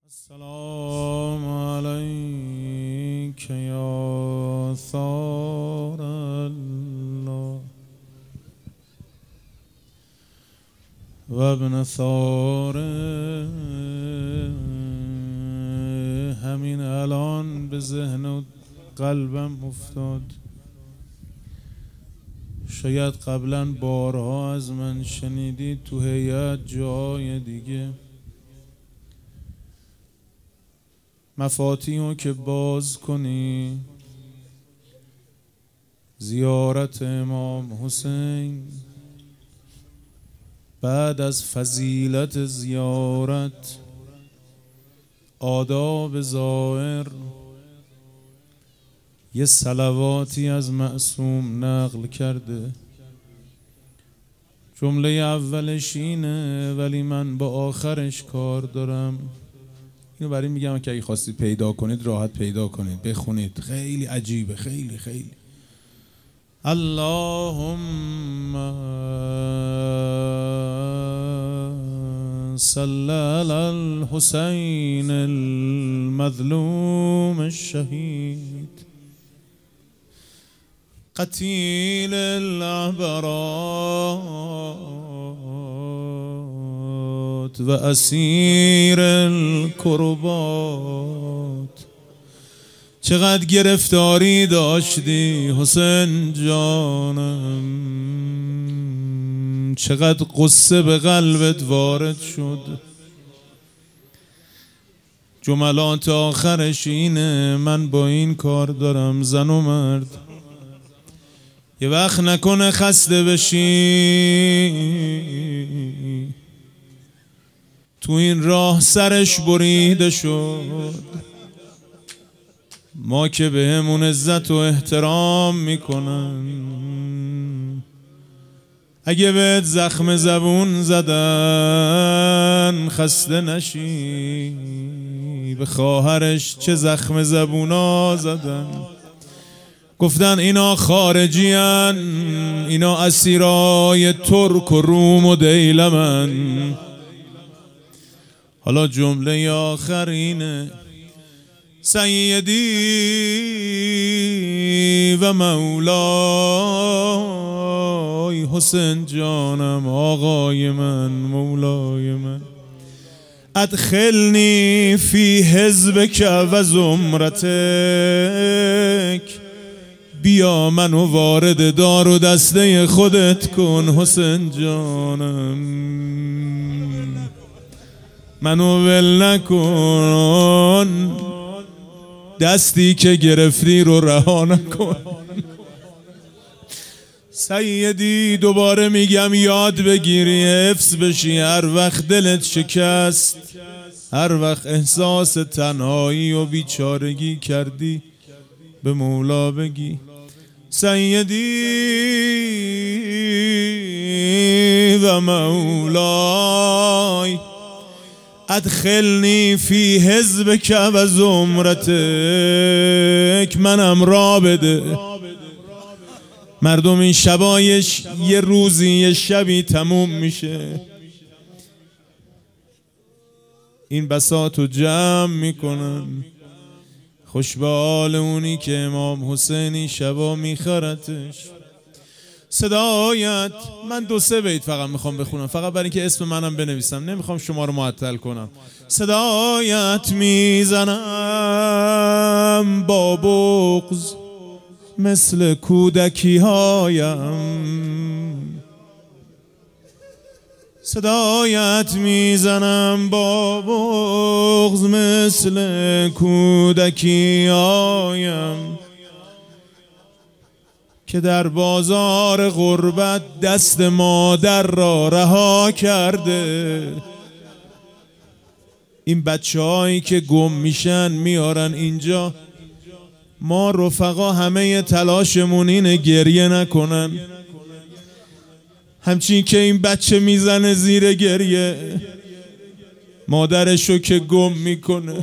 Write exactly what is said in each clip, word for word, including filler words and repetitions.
السلام عليك يا ثار الله و ابن ثار. همین الان به ذهن و قلبم افتاد، شاید قبلا بارها از من شنیدید تو هیئت جای دیگه. مفاتیحو که باز کنی، زیارت امام حسین، بعد از فضیلت زیارت آداب ظاهر یه صلواتی از معصوم نقل کرده. جمله اولش اینه ولی من با آخرش کار دارم. اینو برای میگم که اگه خواستید پیدا کنید راحت پیدا کنید، بخونید، خیلی عجیبه، خیلی خیلی. اللهم صل علی الحسین المظلوم الشهید قتیل العبرات و اسیر الکربات. چقدر گرفتاری داشتی حسین جانم، چقدر قصه به قلبت وارد شد. جملات آخرش اینه من با این کار دارم زن و مرد یه وقت نکنه خسته بشی، تو این راه سرش بریده شد. ما که به همون عزت و احترام میکنن، اگه بهت زخم زبون زدن خسته نشی. به خواهرش چه زخم زبونا زدن، گفتن اینا خارجیان، اینا اسیرای ترک و روم و دیلمن. حالا جمله آخرینه سیدی و مولای، حسین جانم آقای من مولای من. ادخلنی فی حزبک و زمرتک، بیا منو وارد دار و دسته خودت کن حسین جانم. منو ول نکن، دستی که گرفتی رو رها نکن. سیدی دوباره میگم یاد بگیری، حفظ بشی، هر وقت دلت شکست، هر وقت احساس تنهایی و بیچارگی کردی، به مولا بگی سیدی و مولای ادخلنی فی حزبک و زمرتک. منم را بده. مردم این شبایش یه روزی یه شبی تموم میشه، این بساطو جمع میکنن. خوش به حال اونی که امام حسینی شبا میخرتش. صدایت، من دو سه بیت فقط میخوام بخونم، فقط برای اینکه اسم منم بنویسم، نمیخوام شما رو معطل کنم. صدایت میزنم با بغض مثل کودکی هایم، صدایت میزنم با بغض مثل کودکی هایم، که در بازار غربت دست مادر را رها کرده. این بچه هایی که گم میشن میارن اینجا، ما رفقا همه تلاشمون اینه گریه نکنن. همچین که این بچه میزنه زیر گریه، مادرشو که گم میکنه.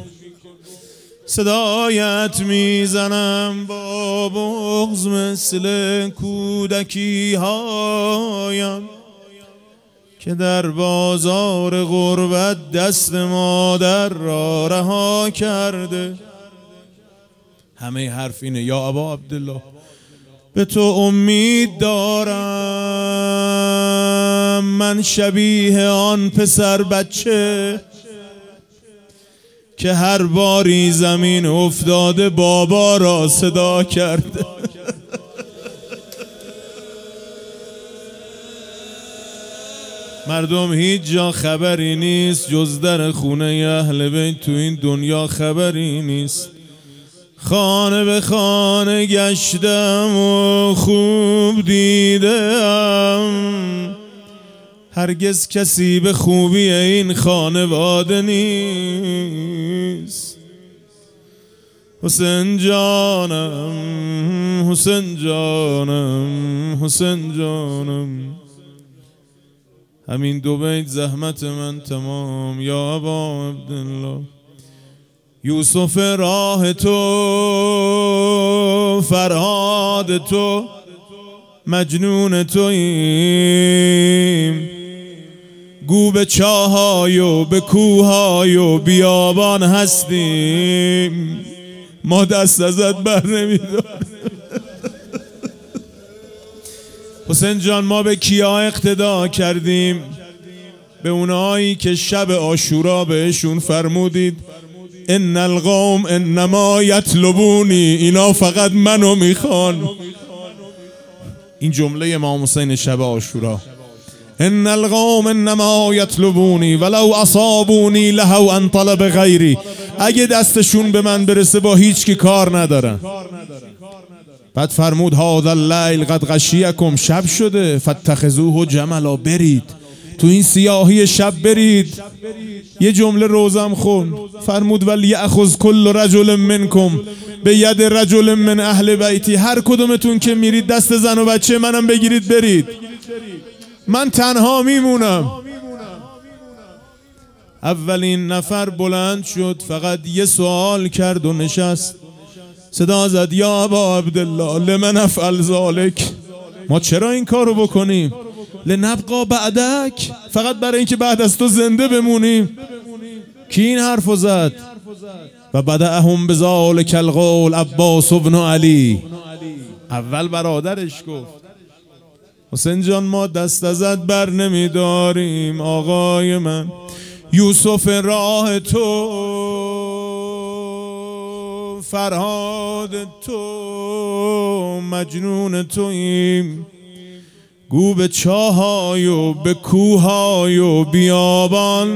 صدایت میزنم با بغض مثل کودکی هایم، که در بازار غربت دست مادر را رها کرده. همه حرف اینه یا ابا عبدالله به تو امید دارم، من شبیه آن پسر بچه که هر باری زمین افتاده بابا را صدا کرده. مردم هیچ جا خبری نیست جز در خونه اهل بیت، تو این دنیا خبری نیست. خانه به خانه گشتم و خوب دیدم، هرگز کسی به خوبی این خانواده نیست. حسین جانم حسین جانم حسین جانم، همین دو بیت زحمت من تمام. یا ابا عبدالله یوسف راه تو، فرهاد تو، مجنون توییم، گو به چاهای و به کوهای و بیابان هستیم، ما دست ازت بر نمیداریم. حسین جان ما به کیا اقتدا کردیم؟ به اونایی که شب عاشورا بهشون فرمودید ان القوم انما یطلبونی، اینا فقط منو میخوان. این جمله امام حسین شب عاشورا، ان القوم انما یطلبونی ولو اصابونی لهو ان طلب غیری، اگه دستشون به من برسه با هیچ کی کار ندارن. بعد فرمود هذا اللیل قد غشیکم، شب شده، فاتخذوه جملا، برید تو این سیاهی شب برید. یه جمله روزم خون، فرمود ولیأخذ کل رجل منکم به ید رجل من اهل بیتی، هر کدومتون که میرید دست زن و بچه منم بگیرید برید، من تنها میمونم. اولین نفر بلند شد، فقط یه سوال کرد و نشست، صدا زد یا ابا عبدالله لمن افعل ذالک، ما چرا این کارو بکنیم؟ لنبقا بعدک، فقط برای اینکه بعد از تو زنده بمونیم. کی این حرفو زد؟ و بدأهم بذالک القول عباس بن علی، اول برادرش گفت حسین جان ما دست ازت بر نمیداریم آقای من، یوسف راه تو، فرهاد تو، مجنون توییم، گو به چاهای و به کوهای و بیابان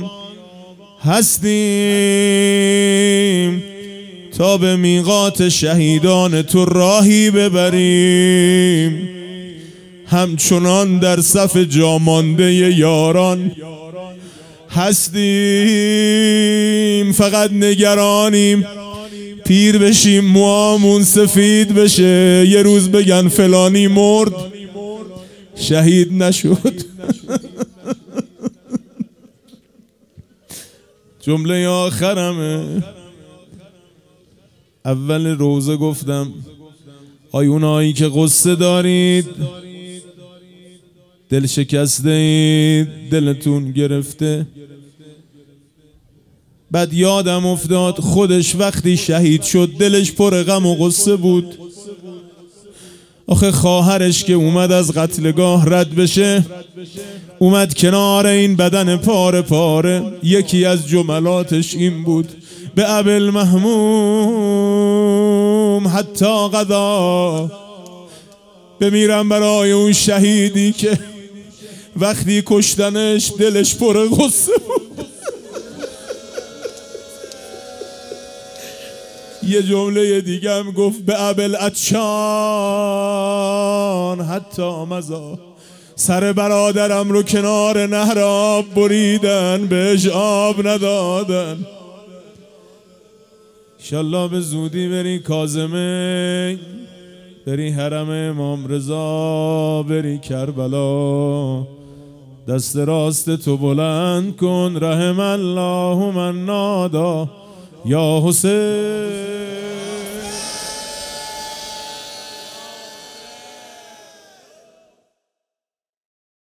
هستیم، تا به میقات شهیدان تو راهی ببریم، همچنان در صف جامانده یاران هستیم، فقط نگرانیم پیر بشیم موامون سفید بشه، یه روز بگن فلانی مرد شهید نشد. جمله آخرمه، اول روزه گفتم آی اونایی که قصه دارید، دل شکسته اید، دلتون گرفته. بعد یادم افتاد خودش وقتی شهید شد دلش پر غم و غصه بود. آخه خواهرش که اومد از قتلگاه رد بشه، اومد کنار این بدن پاره پاره، یکی از جملاتش این بود به ابل محموم حتی قضا، بمیرم برای اون شهیدی که وقتی کشتنش دلش پر غصه بود. یه جمله دیگه هم گفت به ابل عطشان حتی مزا، سر برادرم رو کنار نهر آب بریدن، بهش آب ندادن. انشالله به زودی بری کاظمه، بری حرم امام رضا، بری کربلا، دست راست تو بلند کن، رحم الله من نادا یا حسین.